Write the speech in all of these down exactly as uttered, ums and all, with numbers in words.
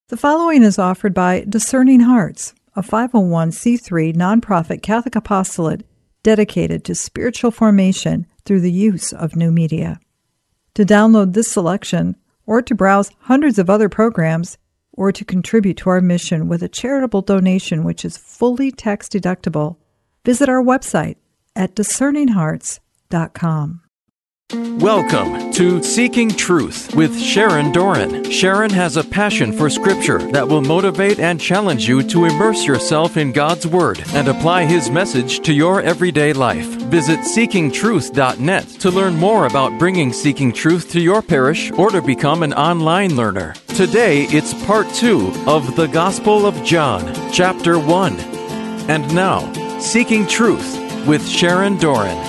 The following is offered by Discerning Hearts, a five oh one c three nonprofit Catholic apostolate dedicated to spiritual formation through the use of new media. To download this selection, or to browse hundreds of other programs, or to contribute to our mission with a charitable donation which is fully tax deductible, visit our website at discerning hearts dot com. Welcome to Seeking Truth with Sharon Doran. Sharon has a passion for Scripture that will motivate and challenge you to immerse yourself in God's Word and apply His message to your everyday life. Visit seeking truth dot net to learn more about bringing Seeking Truth to your parish or to become an online learner. Today, it's part two of the Gospel of John, chapter one. And now, Seeking Truth with Sharon Doran.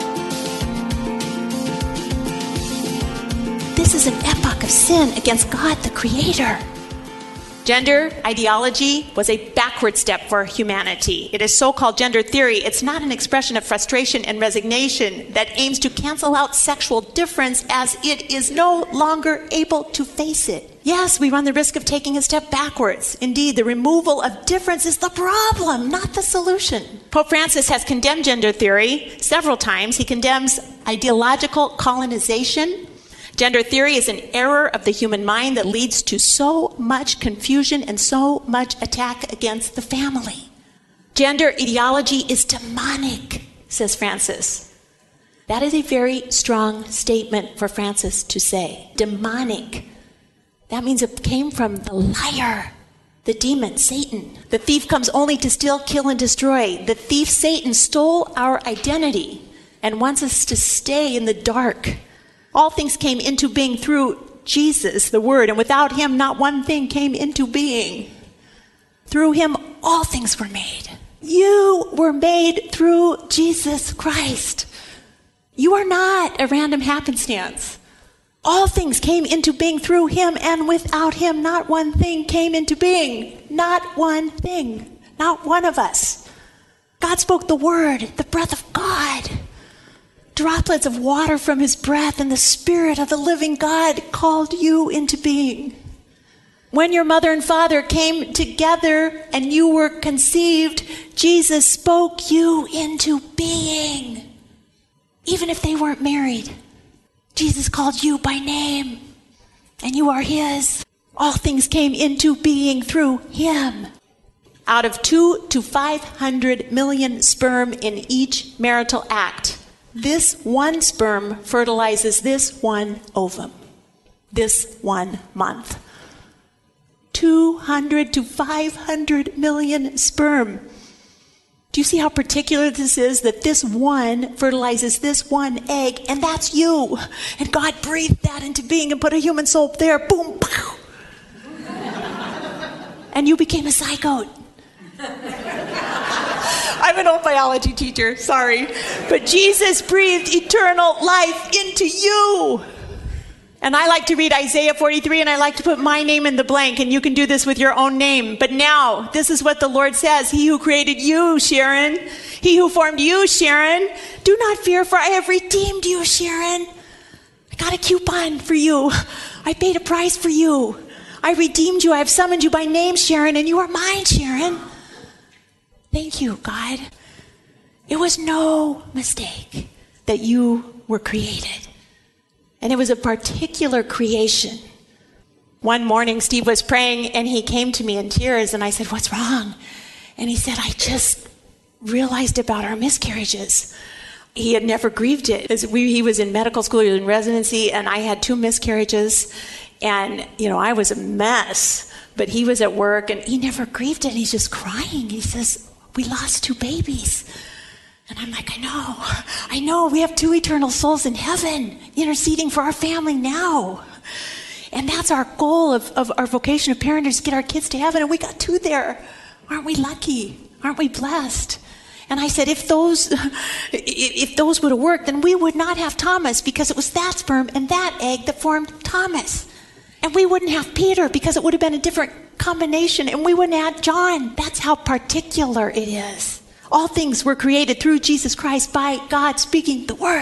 This is an epoch of sin against God, the Creator. Gender ideology was a backward step for humanity. It is so-called gender theory. It's not an expression of frustration and resignation that aims to cancel out sexual difference as it is no longer able to face it. Yes, we run the risk of taking a step backwards. Indeed, the removal of difference is the problem, not the solution. Pope Francis has condemned gender theory several times. He condemns ideological colonization. Gender theory is an error of the human mind that leads to so much confusion and so much attack against the family. Gender ideology is demonic, says Francis. That is a very strong statement for Francis to say. Demonic. That means it came from the liar, the demon, Satan. The thief comes only to steal, kill, and destroy. The thief, Satan, stole our identity and wants us to stay in the dark. All things came into being through Jesus, the Word, and without Him, not one thing came into being. Through Him, all things were made. You were made through Jesus Christ. You are not a random happenstance. All things came into being through Him, and without Him, not one thing came into being. Not one thing. Not one of us. God spoke the Word, the breath of God. Droplets of water from His breath, and the Spirit of the living God called you into being. When your mother and father came together and you were conceived, Jesus spoke you into being. Even if they weren't married, Jesus called you by name, and you are His. All things came into being through Him. Out of two to five hundred million sperm in each marital act, this one sperm fertilizes this one ovum, this one month. two hundred to five hundred million sperm. Do you see how particular this is, that this one fertilizes this one egg, and that's you? And God breathed that into being and put a human soul there. Boom, pow. And you became a zygote. I'm an old biology teacher, sorry. But Jesus breathed eternal life into you. And I like to read Isaiah forty-three, and I like to put my name in the blank, and you can do this with your own name. But now, this is what the Lord says. He who created you, Sharon. He who formed you, Sharon. Do not fear, for I have redeemed you, Sharon. I got a coupon for you. I paid a price for you. I redeemed you. I have summoned you by name, Sharon, and you are mine, Sharon. Thank you, God. It was no mistake that you were created. And it was a particular creation. One morning, Steve was praying, and he came to me in tears, and I said, "What's wrong?" And he said, "I just realized about our miscarriages." He had never grieved it. As we, he was in medical school, he was in residency, and I had two miscarriages. And, you know, I was a mess. But he was at work, and he never grieved it. And he's just crying. He says, "We lost two babies." And I'm like, I know, I know. We have two eternal souls in heaven interceding for our family now. And that's our goal of, of our vocation of parentage, to get our kids to heaven. And we got two there. Aren't we lucky? Aren't we blessed? And I said, if those if those would have worked, then we would not have Thomas, because it was that sperm and that egg that formed Thomas. And we wouldn't have Peter, because it would have been a different combination. And we wouldn't have John. That's how particular it is. All things were created through Jesus Christ by God speaking the word.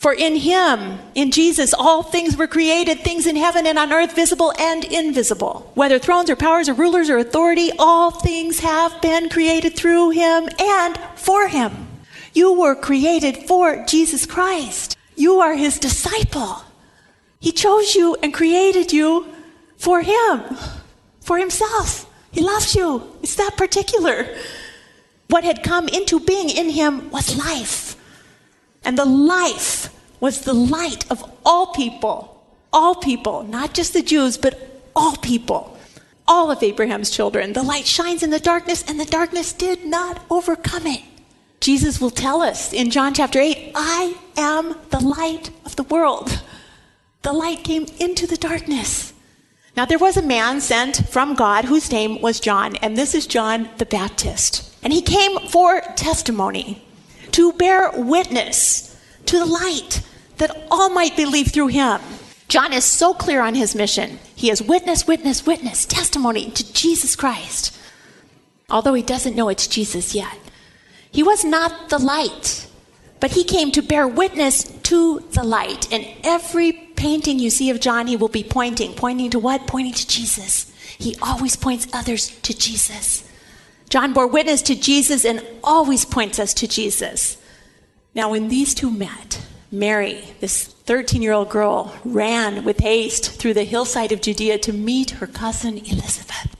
For in him, in Jesus, all things were created, things in heaven and on earth, visible and invisible. Whether thrones or powers or rulers or authority, all things have been created through him and for him. You were created for Jesus Christ. You are his disciple. He chose you and created you for him, for himself. He loves you. It's that particular. What had come into being in him was life. And the life was the light of all people. All people, not just the Jews, but all people. All of Abraham's children. The light shines in the darkness, and the darkness did not overcome it. Jesus will tell us in John chapter eight, I am the light of the world. The light came into the darkness. Now there was a man sent from God whose name was John, and this is John the Baptist. And he came for testimony, to bear witness to the light, that all might believe through him. John is so clear on his mission. He is witness, witness, witness, testimony to Jesus Christ, although he doesn't know it's Jesus yet. He was not the light, but he came to bear witness to the light. And every painting you see of John, he will be pointing. Pointing to what? Pointing to Jesus. He always points others to Jesus. John bore witness to Jesus and always points us to Jesus. Now, when these two met, Mary, this thirteen-year-old girl, ran with haste through the hillside of Judea to meet her cousin Elizabeth.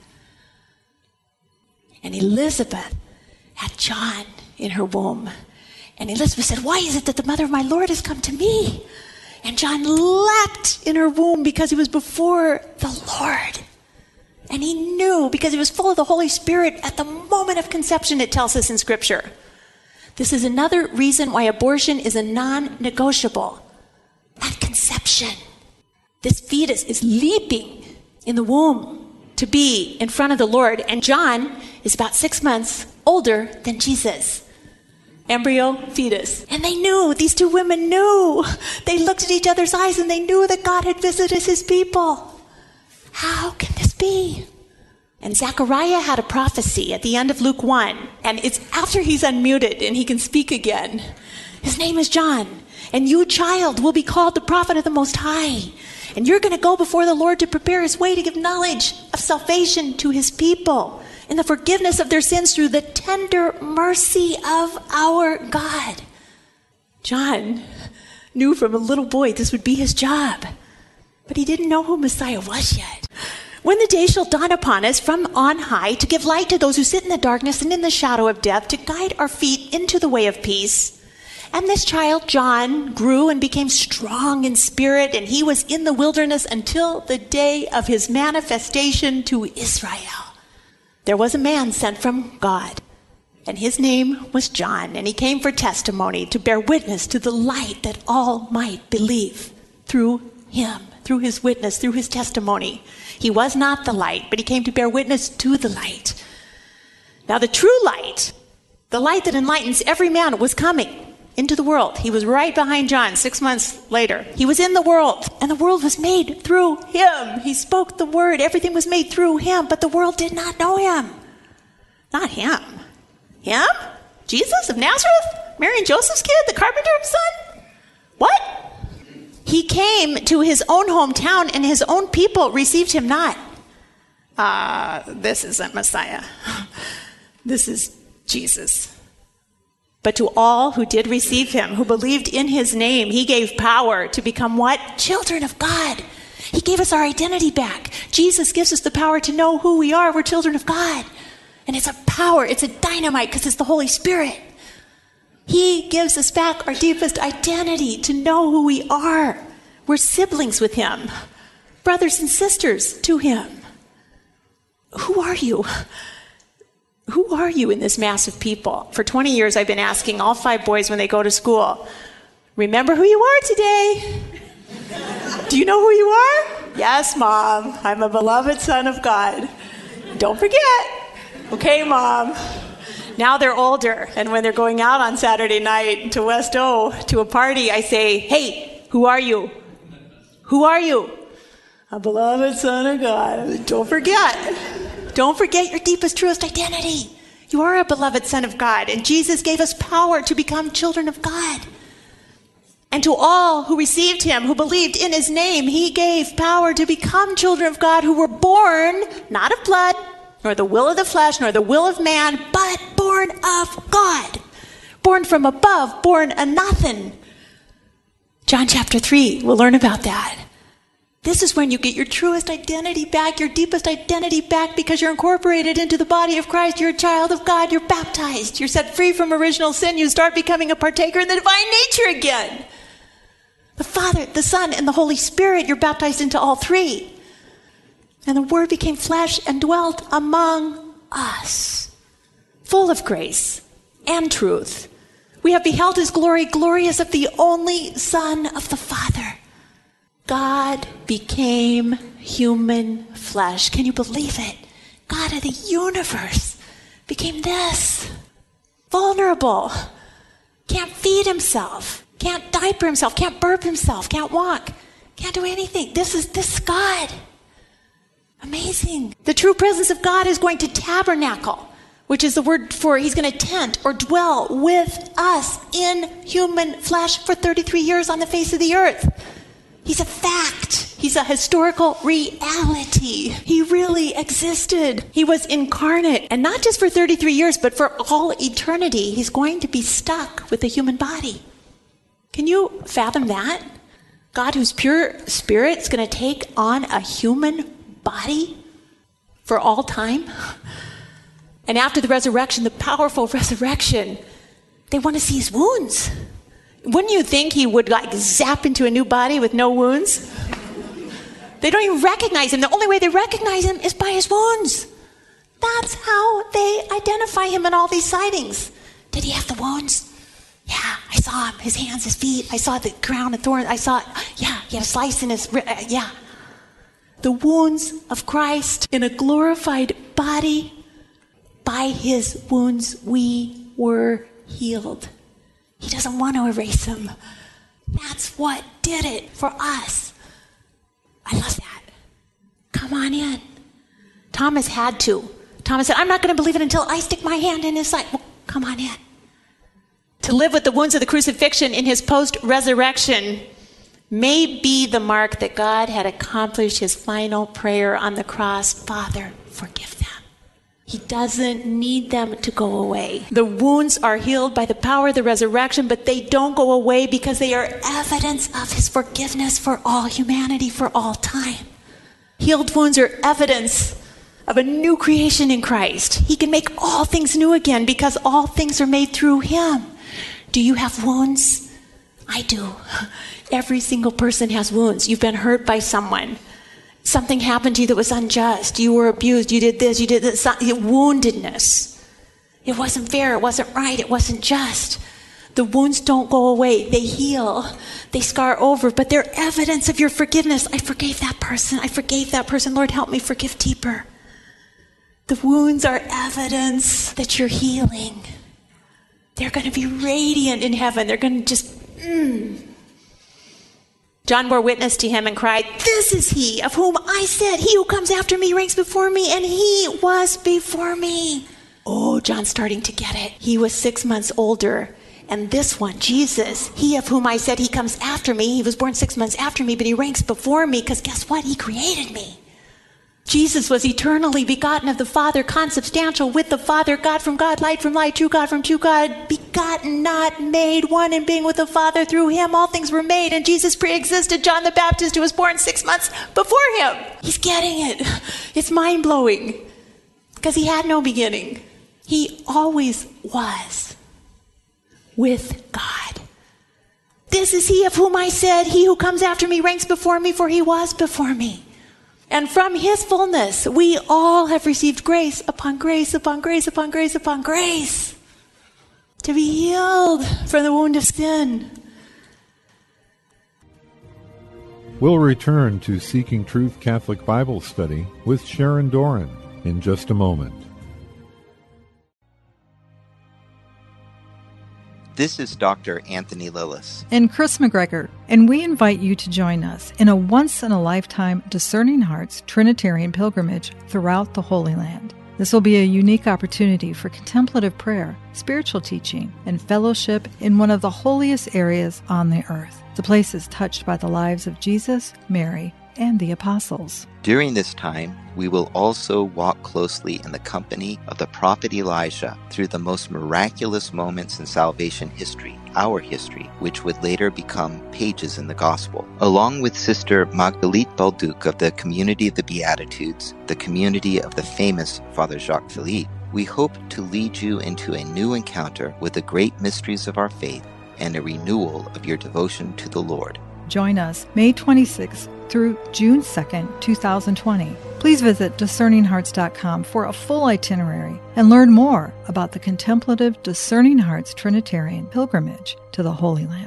And Elizabeth had John in her womb. And Elizabeth said, why is it that the mother of my Lord has come to me? And John leapt in her womb because he was before the Lord. And he knew because he was full of the Holy Spirit at the moment of conception, it tells us in Scripture. This is another reason why abortion is a non-negotiable. At conception, this fetus is leaping in the womb to be in front of the Lord. And John is about six months older than Jesus. Embryo, fetus. And they knew, these two women knew. They looked at each other's eyes and they knew that God had visited his people. How can this be? And Zechariah had a prophecy at the end of Luke one. And it's after he's unmuted and he can speak again. His name is John. And you, child, will be called the prophet of the Most High. And you're going to go before the Lord to prepare his way to give knowledge of salvation to his people and the forgiveness of their sins through the tender mercy of our God. John knew from a little boy this would be his job. But he didn't know who Messiah was yet. When the day shall dawn upon us from on high, to give light to those who sit in the darkness and in the shadow of death, to guide our feet into the way of peace. And this child, John, grew and became strong in spirit, and he was in the wilderness until the day of his manifestation to Israel. There was a man sent from God, and his name was John, and he came for testimony, to bear witness to the light that all might believe through him. Through his witness, through his testimony. He was not the light, but he came to bear witness to the light. Now the true light, the light that enlightens every man, was coming into the world. He was right behind John six months later. He was in the world, and the world was made through him. He spoke the word. Everything was made through him, but the world did not know him. Not him. Him? Jesus of Nazareth? Mary and Joseph's kid? The carpenter's son? What? He came to his own hometown, and his own people received him not. Ah, uh, this isn't Messiah. This is Jesus. But to all who did receive him, who believed in his name, he gave power to become what? Children of God. He gave us our identity back. Jesus gives us the power to know who we are. We're children of God. And it's a power. It's a dynamite because it's the Holy Spirit. He gives us back our deepest identity to know who we are. We're siblings with him, brothers and sisters to him. Who are you? Who are you in this mass of people? For twenty years, I've been asking all five boys when they go to school, remember who you are today? Do you know who you are? Yes, Mom. I'm a beloved son of God. Don't forget. Okay, Mom. Now they're older, and when they're going out on Saturday night to West O to a party, I say, hey, who are you? Who are you? A beloved son of God. Don't forget. Don't forget your deepest, truest identity. You are a beloved son of God, and Jesus gave us power to become children of God. And to all who received him, who believed in his name, he gave power to become children of God, who were born not of blood, nor the will of the flesh, nor the will of man, but born of God. Born from above, born a nothing. John chapter three, we'll learn about that. This is when you get your truest identity back, your deepest identity back, because you're incorporated into the body of Christ. You're a child of God. You're baptized. You're set free from original sin. You start becoming a partaker in the divine nature again. The Father, the Son, and the Holy Spirit, you're baptized into all three. And the Word became flesh and dwelt among us, full of grace and truth. We have beheld his glory, glorious of the only Son of the Father. God became human flesh. Can you believe it? God of the universe became this. Vulnerable. Can't feed himself. Can't diaper himself, can't burp himself, can't walk, can't do anything. This is this is God. Amazing. The true presence of God is going to tabernacle, which is the word for he's going to tent or dwell with us in human flesh for thirty-three years on the face of the earth. He's a fact. He's a historical reality. He really existed. He was incarnate. And not just for thirty-three years, but for all eternity. He's going to be stuck with a human body. Can you fathom that? God, who's pure spirit, is going to take on a human body for all time? And after the resurrection, the powerful resurrection, they want to see his wounds. Wouldn't you think he would like zap into a new body with no wounds? They don't even recognize him. The only way they recognize him is by his wounds. That's how they identify him in all these sightings. Did he have the wounds? Yeah, I saw him, his hands, his feet. I saw the crown of thorns. I saw, yeah, he had a slice in his, uh, yeah. The wounds of Christ in a glorified body. By his wounds we were healed. He doesn't want to erase them. That's what did it for us. I love that. Come on in. Thomas had to. Thomas said, I'm not going to believe it until I stick my hand in his side. Well, come on in. To live with the wounds of the crucifixion in his post-resurrection may be the mark that God had accomplished his final prayer on the cross. Father, forgive them. He doesn't need them to go away. The wounds are healed by the power of the resurrection, but they don't go away because they are evidence of his forgiveness for all humanity, for all time. Healed wounds are evidence of a new creation in Christ. He can make all things new again because all things are made through him. Do you have wounds? I do. Every single person has wounds. You've been hurt by someone. Something happened to you that was unjust. You were abused. You did this. You did this. Woundedness. It wasn't fair. It wasn't right. It wasn't just. The wounds don't go away. They heal. They scar over, but they're evidence of your forgiveness. I forgave that person. I forgave that person. Lord, help me forgive deeper. The wounds are evidence that you're healing. They're going to be radiant in heaven. They're going to just, mm. John bore witness to him and cried, this is he of whom I said, he who comes after me ranks before me, and he was before me. Oh, John's starting to get it. He was six months older. And this one, Jesus, he of whom I said he comes after me, he was born six months after me, but he ranks before me because guess what? He created me. Jesus was eternally begotten of the Father, consubstantial with the Father, God from God, light from light, true God from true God, begotten, not made, one in being with the Father. Through him all things were made, and Jesus pre-existed John the Baptist, who was born six months before him. He's getting it. It's mind-blowing because he had no beginning. He always was with God. This is he of whom I said, he who comes after me ranks before me, for he was before me. And from his fullness, we all have received grace upon grace upon grace upon grace upon grace to be healed from the wound of sin. We'll return to Seeking Truth Catholic Bible Study with Sharon Doran in just a moment. This is Doctor Anthony Lillis. And Chris McGregor, and we invite you to join us in a once-in-a-lifetime Discerning Hearts Trinitarian pilgrimage throughout the Holy Land. This will be a unique opportunity for contemplative prayer, spiritual teaching, and fellowship in one of the holiest areas on the earth. The place is touched by the lives of Jesus, Mary, and the apostles. During this time, we will also walk closely in the company of the prophet Elijah through the most miraculous moments in salvation history, our history, which would later become pages in the Gospel. Along with Sister Magdalene Balduc of the Community of the Beatitudes, the community of the famous Father Jacques Philippe, we hope to lead you into a new encounter with the great mysteries of our faith and a renewal of your devotion to the Lord. Join us May twenty-sixth through June second, two thousand twenty. Please visit discerning hearts dot com for a full itinerary and learn more about the contemplative Discerning Hearts Trinitarian pilgrimage to the Holy Land.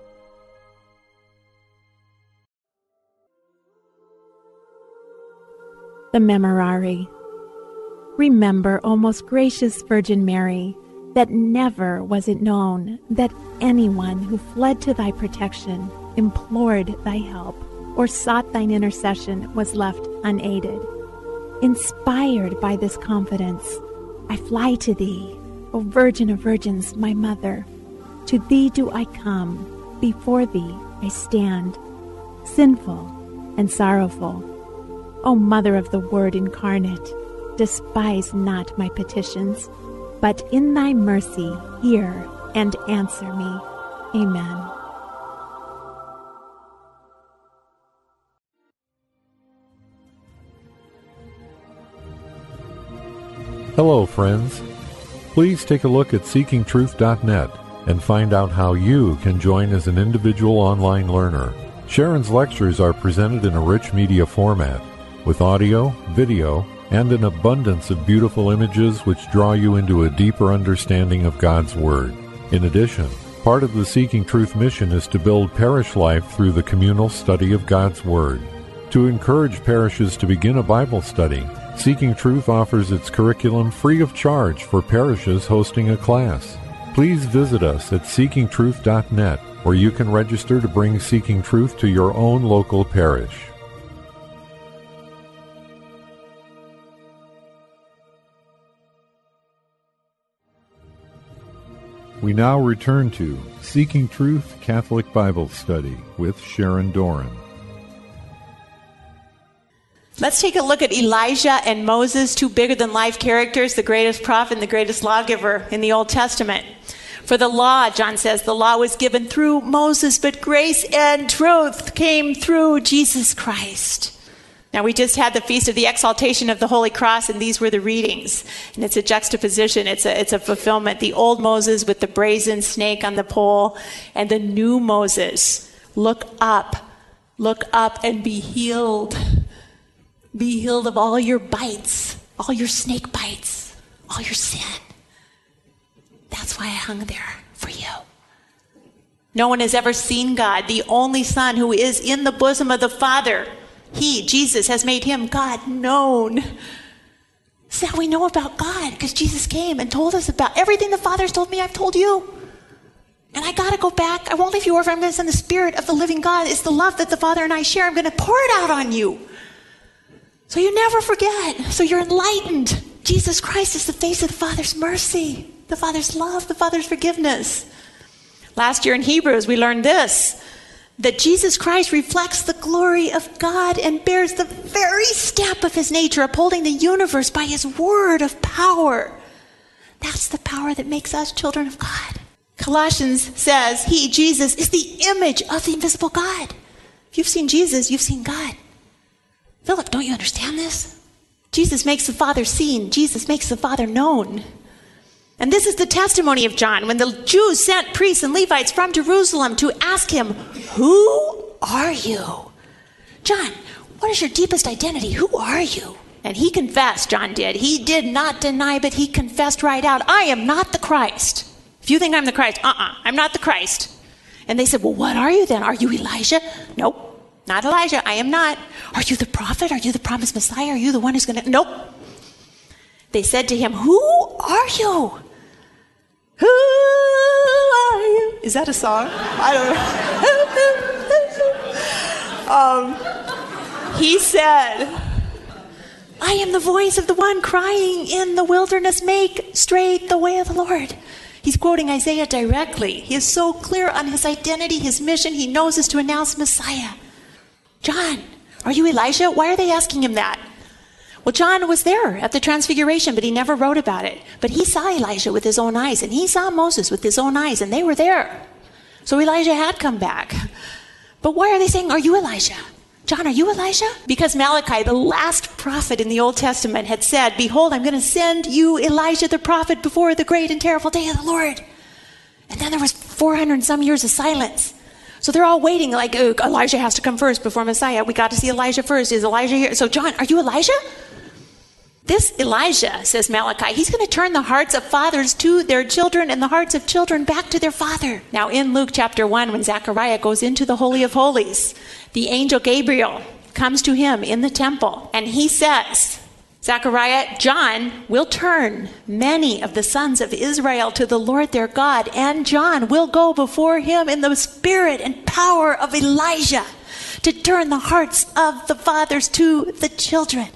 The Memorare. Remember, O most gracious Virgin Mary, that never was it known that anyone who fled to thy protection, implored thy help, or sought thine intercession was left unaided. Inspired by this confidence, I fly to thee, O Virgin of Virgins, my Mother. To thee do I come, before thee I stand, sinful and sorrowful. O Mother of the Word incarnate, despise not my petitions, but in thy mercy hear and answer me. Amen. Hello, friends. Please take a look at seeking truth dot net and find out how you can join as an individual online learner. Sharon's lectures are presented in a rich media format with audio, video, and an abundance of beautiful images which draw you into a deeper understanding of God's Word. In addition, part of the Seeking Truth mission is to build parish life through the communal study of God's Word. To encourage parishes to begin a Bible study, Seeking Truth offers its curriculum free of charge for parishes hosting a class. Please visit us at seeking truth dot net, where you can register to bring Seeking Truth to your own local parish. We now return to Seeking Truth Catholic Bible Study with Sharon Doran. Let's take a look at Elijah and Moses, two bigger-than-life characters, the greatest prophet and the greatest lawgiver in the Old Testament. For the law, John says, the law was given through Moses, but grace and truth came through Jesus Christ. Now, we just had the Feast of the Exaltation of the Holy Cross, and these were the readings. And it's a juxtaposition. It's a, it's a fulfillment. The old Moses with the brazen snake on the pole, and the new Moses. Look up. Look up and be healed. Be healed of all your bites, all your snake bites, all your sin. That's why I hung there for you. No one has ever seen God, the only Son who is in the bosom of the Father. He, Jesus, has made him, God, known. So now we know about God because Jesus came and told us about everything the Father's told me, I've told you. And I got to go back. I won't leave you orphan. I'm going to send the Spirit of the living God. It's the love that the Father and I share. I'm going to pour it out on you. So you never forget. So you're enlightened. Jesus Christ is the face of the Father's mercy, the Father's love, the Father's forgiveness. Last year in Hebrews, we learned this, that Jesus Christ reflects the glory of God and bears the very step of his nature, upholding the universe by his word of power. That's the power that makes us children of God. Colossians says he, Jesus, is the image of the invisible God. If you've seen Jesus, you've seen God. Philip, don't you understand this? Jesus makes the Father seen. Jesus makes the Father known. And this is the testimony of John when the Jews sent priests and Levites from Jerusalem to ask him, who are you? John, what is your deepest identity? Who are you? And he confessed, John did. He did not deny, but he confessed right out, I am not the Christ. If you think I'm the Christ, uh-uh, I'm not the Christ. And they said, well, what are you then? Are you Elijah? Nope. Not Elijah, I am not. Are you the prophet? Are you the promised Messiah? Are you the one who's going to... Nope. They said to him, who are you? Who are you? Is that a song? I don't know. um, he said, I am the voice of the one crying in the wilderness, make straight the way of the Lord. He's quoting Isaiah directly. He is so clear on his identity, his mission. He knows is to announce Messiah. John, are you Elijah? Why are they asking him that? Well, John was there at the Transfiguration, but he never wrote about it. But he saw Elijah with his own eyes, and he saw Moses with his own eyes, and they were there. So Elijah had come back. But why are they saying, are you Elijah? John, are you Elijah? Because Malachi, the last prophet in the Old Testament, had said, behold, I'm going to send you Elijah the prophet before the great and terrible day of the Lord. And then there was four hundred and some years of silence. So they're all waiting like, oh, Elijah has to come first before Messiah. We got to see Elijah first. Is Elijah here? So John, are you Elijah? This Elijah, says Malachi, he's going to turn the hearts of fathers to their children and the hearts of children back to their father. Now in Luke chapter one, when Zechariah goes into the Holy of Holies, the angel Gabriel comes to him in the temple, and he says, Zechariah, John will turn many of the sons of Israel to the Lord their God, and John will go before him in the spirit and power of Elijah to turn the hearts of the fathers to the children.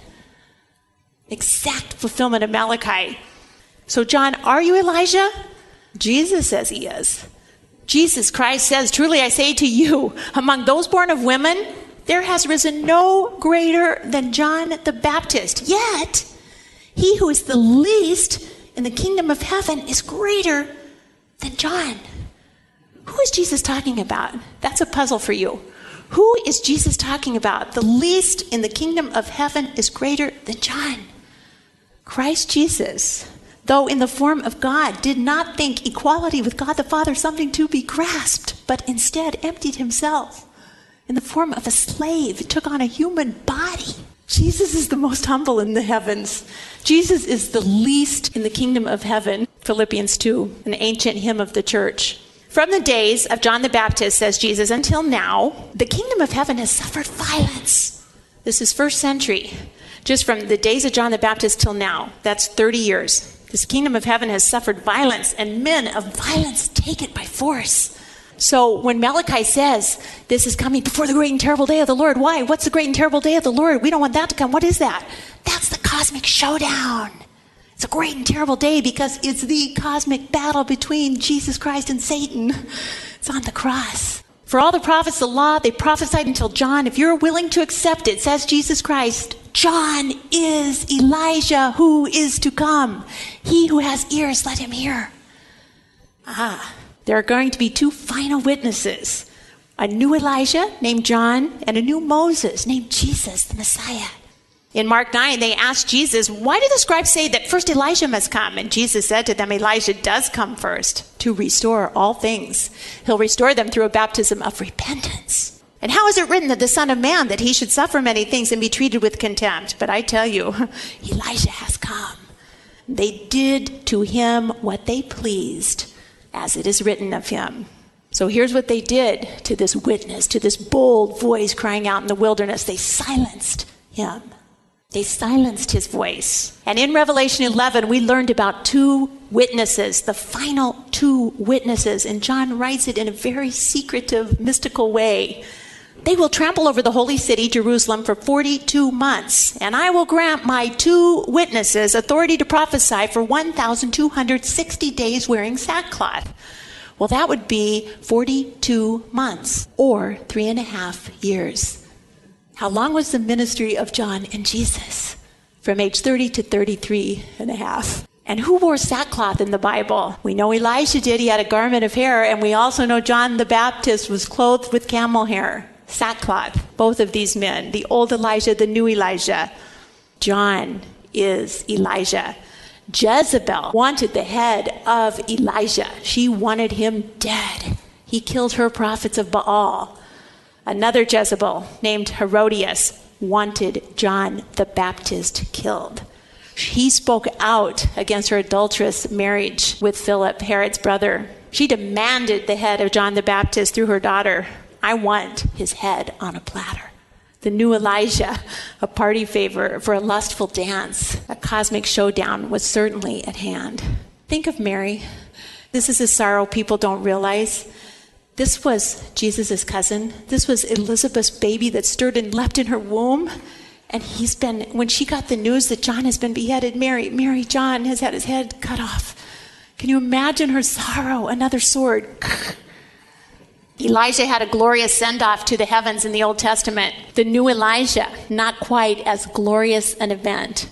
Exact fulfillment of Malachi. So John, are you Elijah? Jesus says he is. Jesus Christ says, truly I say to you, among those born of women, there has risen no greater than John the Baptist. Yet, he who is the least in the kingdom of heaven is greater than John. Who is Jesus talking about? That's a puzzle for you. Who is Jesus talking about? The least in the kingdom of heaven is greater than John. Christ Jesus, though in the form of God, did not think equality with God the Father something to be grasped, but instead emptied himself in the form of a slave. It took on a human body. Jesus is the most humble in the heavens. Jesus is the least in the kingdom of heaven. Philippians two, an ancient hymn of the church. From the days of John the Baptist, says Jesus, until now, the kingdom of heaven has suffered violence. This is first century. Just from the days of John the Baptist till now, that's thirty years. This kingdom of heaven has suffered violence, and men of violence take it by force. So when Malachi says, this is coming before the great and terrible day of the Lord, why? What's the great and terrible day of the Lord? We don't want that to come. What is that? That's the cosmic showdown. It's a great and terrible day because it's the cosmic battle between Jesus Christ and Satan. It's on the cross. For all the prophets, the law, they prophesied until John. If you're willing to accept it, says Jesus Christ, John is Elijah who is to come. He who has ears, let him hear. Ah, there are going to be two final witnesses. A new Elijah named John and a new Moses named Jesus, the Messiah. In Mark nine, they asked Jesus, why do the scribes say that first Elijah must come? And Jesus said to them, Elijah does come first to restore all things. He'll restore them through a baptism of repentance. And how is it written that the Son of Man, that he should suffer many things and be treated with contempt? But I tell you, Elijah has come. They did to him what they pleased, as it is written of him. So here's what they did to this witness, to this bold voice crying out in the wilderness. They silenced him. They silenced his voice. And in Revelation eleven, we learned about two witnesses, the final two witnesses. And John writes it in a very secretive, mystical way. They will trample over the holy city, Jerusalem, for forty-two months. And I will grant my two witnesses authority to prophesy for one thousand two hundred sixty days wearing sackcloth. Well, that would be forty-two months or three and a half years. How long was the ministry of John and Jesus? From age thirty to thirty-three and a half. And who wore sackcloth in the Bible? We know Elijah did. He had a garment of hair. And we also know John the Baptist was clothed with camel hair. Sackcloth. Both of these men. The old Elijah, the new Elijah. John is Elijah. Jezebel wanted the head of Elijah. She wanted him dead. He killed her prophets of Baal. Another Jezebel named Herodias wanted John the Baptist killed. He spoke out against her adulterous marriage with Philip, Herod's brother. She demanded the head of John the Baptist through her daughter. I want his head on a platter. The new Elijah, a party favor for a lustful dance, a cosmic showdown was certainly at hand. Think of Mary. This is a sorrow people don't realize. This was Jesus' cousin. This was Elizabeth's baby that stirred and leapt in her womb. And he's been, when she got the news that John has been beheaded, Mary, Mary, John has had his head cut off. Can you imagine her sorrow? Another sword. Elijah had a glorious send-off to the heavens in the Old Testament. The new Elijah, not quite as glorious an event.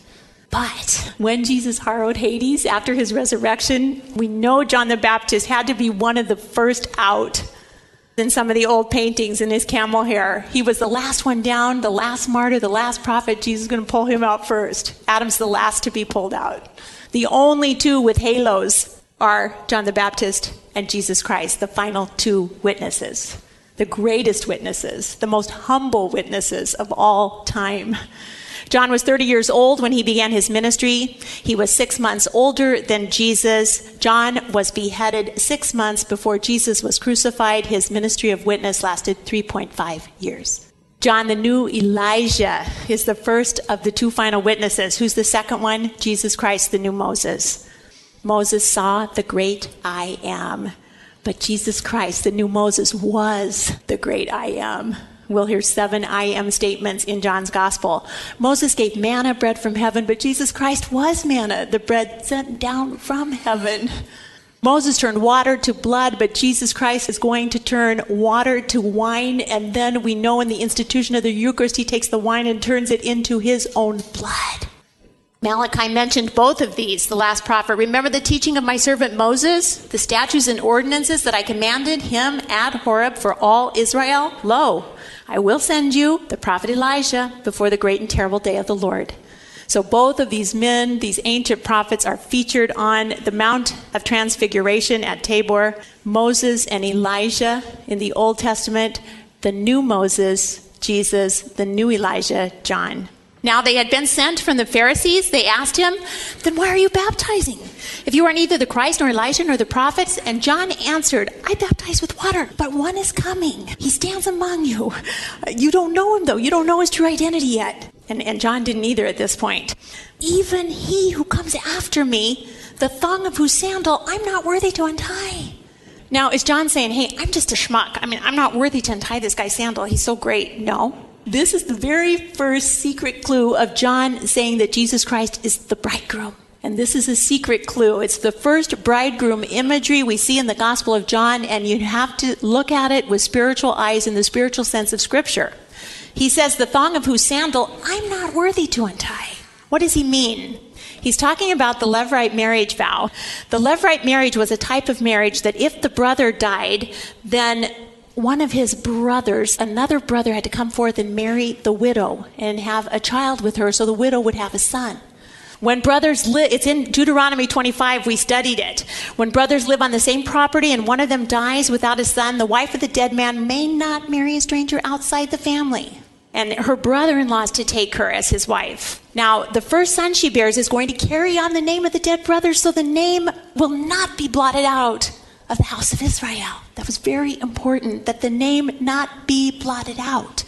But when Jesus harrowed Hades after his resurrection, we know John the Baptist had to be one of the first out. In some of the old paintings in his camel hair, he was the last one down, the last martyr, the last prophet. Jesus is going to pull him out first. Adam's the last to be pulled out. The only two with halos are John the Baptist and Jesus Christ, the final two witnesses, the greatest witnesses, the most humble witnesses of all time. John was thirty years old when he began his ministry. He was six months older than Jesus. John was beheaded six months before Jesus was crucified. His ministry of witness lasted three point five years. John, the new Elijah, is the first of the two final witnesses. Who's the second one? Jesus Christ, the new Moses. Moses saw the great I am, but Jesus Christ, the new Moses, was the great I am. We'll hear seven I am statements in John's gospel. Moses gave manna, bread from heaven, but Jesus Christ was manna, the bread sent down from heaven. Moses turned water to blood, but Jesus Christ is going to turn water to wine, and then we know in the institution of the Eucharist, he takes the wine and turns it into his own blood. Malachi mentioned both of these, the last prophet. Remember the teaching of my servant Moses, the statutes and ordinances that I commanded him at Horeb for all Israel? Lo, I will send you the prophet Elijah before the great and terrible day of the Lord. So both of these men, these ancient prophets, are featured on the Mount of Transfiguration at Tabor. Moses and Elijah in the Old Testament, the new Moses, Jesus, the new Elijah, John. Now they had been sent from the Pharisees. They asked him, then why are you baptizing? If you are neither the Christ nor Elijah nor the prophets. And John answered, I baptize with water, but one is coming. He stands among you. You don't know him though. You don't know his true identity yet. And, and John didn't either at this point. Even he who comes after me, the thong of whose sandal I'm not worthy to untie. Now is John saying, hey, I'm just a schmuck. I mean, I'm not worthy to untie this guy's sandal. He's so great. No. This is the very first secret clue of John saying that Jesus Christ is the bridegroom. And this is a secret clue. It's the first bridegroom imagery we see in the Gospel of John, and you have to look at it with spiritual eyes in the spiritual sense of Scripture. He says, the thong of whose sandal I'm not worthy to untie. What does he mean? He's talking about the Levirate marriage vow. The Levirate marriage was a type of marriage that if the brother died, then one of his brothers, another brother, had to come forth and marry the widow and have a child with her so the widow would have a son. When brothers live, it's in Deuteronomy twenty-five, we studied it. When brothers live on the same property and one of them dies without a son, the wife of the dead man may not marry a stranger outside the family. And her brother-in-law is to take her as his wife. Now, the first son she bears is going to carry on the name of the dead brother, so the name will not be blotted out of the house of Israel. That was very important, that the name not be blotted out.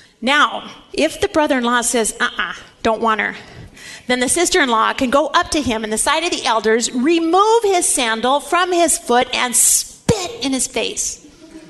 Now, if the brother-in-law says, uh-uh, don't want her, then the sister-in-law can go up to him in the sight of the elders, remove his sandal from his foot, and spit in his face.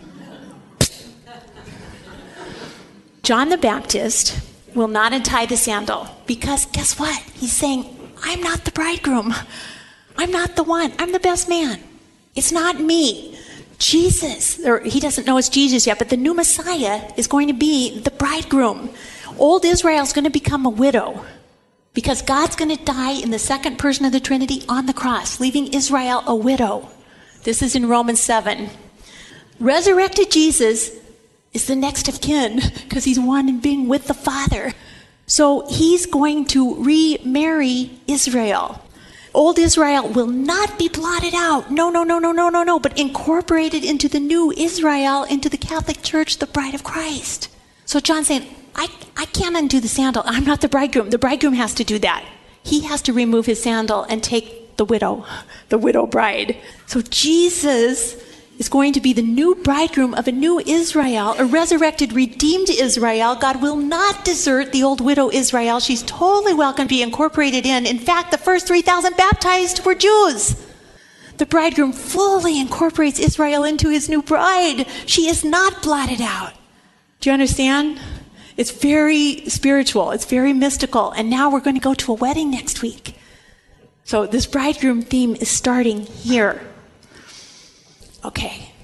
John the Baptist will not untie the sandal because guess what? He's saying, I'm not the bridegroom. I'm not the one. I'm the best man. It's not me. Jesus, or he doesn't know it's Jesus yet, but the new Messiah is going to be the bridegroom. Old Israel is going to become a widow because God's going to die in the second person of the Trinity on the cross, leaving Israel a widow. This is in Romans seven. Resurrected Jesus is the next of kin because he's one in being with the Father. So he's going to remarry Israel. Old Israel will not be blotted out. No, no, no, no, no, no, no, but incorporated into the new Israel, into the Catholic Church, the bride of Christ. So John's saying, I, I can't undo the sandal. I'm not the bridegroom. The bridegroom has to do that. He has to remove his sandal and take the widow, the widow bride. So Jesus is going to be the new bridegroom of a new Israel, a resurrected, redeemed Israel. God will not desert the old widow Israel. She's totally welcome to be incorporated in. In fact, the first three thousand baptized were Jews. The bridegroom fully incorporates Israel into his new bride. She is not blotted out. Do you understand? It's very spiritual. It's very mystical. And now we're going to go to a wedding next week. So this bridegroom theme is starting here. Okay.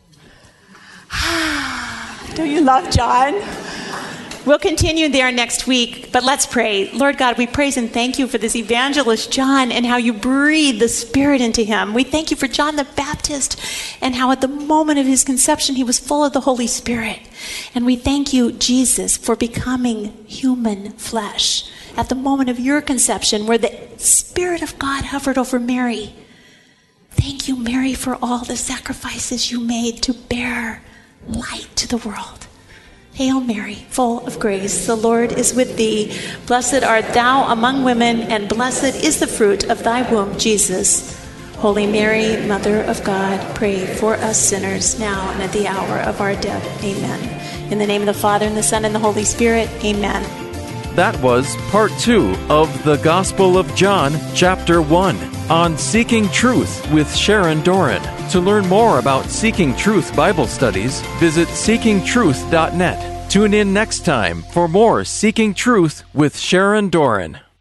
Don't you love John? We'll continue there next week, but let's pray. Lord God, we praise and thank you for this evangelist John and how you breathe the Spirit into him. We thank you for John the Baptist and how at the moment of his conception he was full of the Holy Spirit. And we thank you, Jesus, for becoming human flesh at the moment of your conception where the Spirit of God hovered over Mary. Thank you, Mary, for all the sacrifices you made to bear light to the world. Hail Mary, full of grace, the Lord is with thee. Blessed art thou among women, and blessed is the fruit of thy womb, Jesus. Holy Mary, Mother of God, pray for us sinners, now and at the hour of our death. Amen. In the name of the Father, and the Son, and the Holy Spirit. Amen. That was part two of the Gospel of John, chapter one, on Seeking Truth with Sharon Doran. To learn more about Seeking Truth Bible studies, visit seeking truth dot net. Tune in next time for more Seeking Truth with Sharon Doran.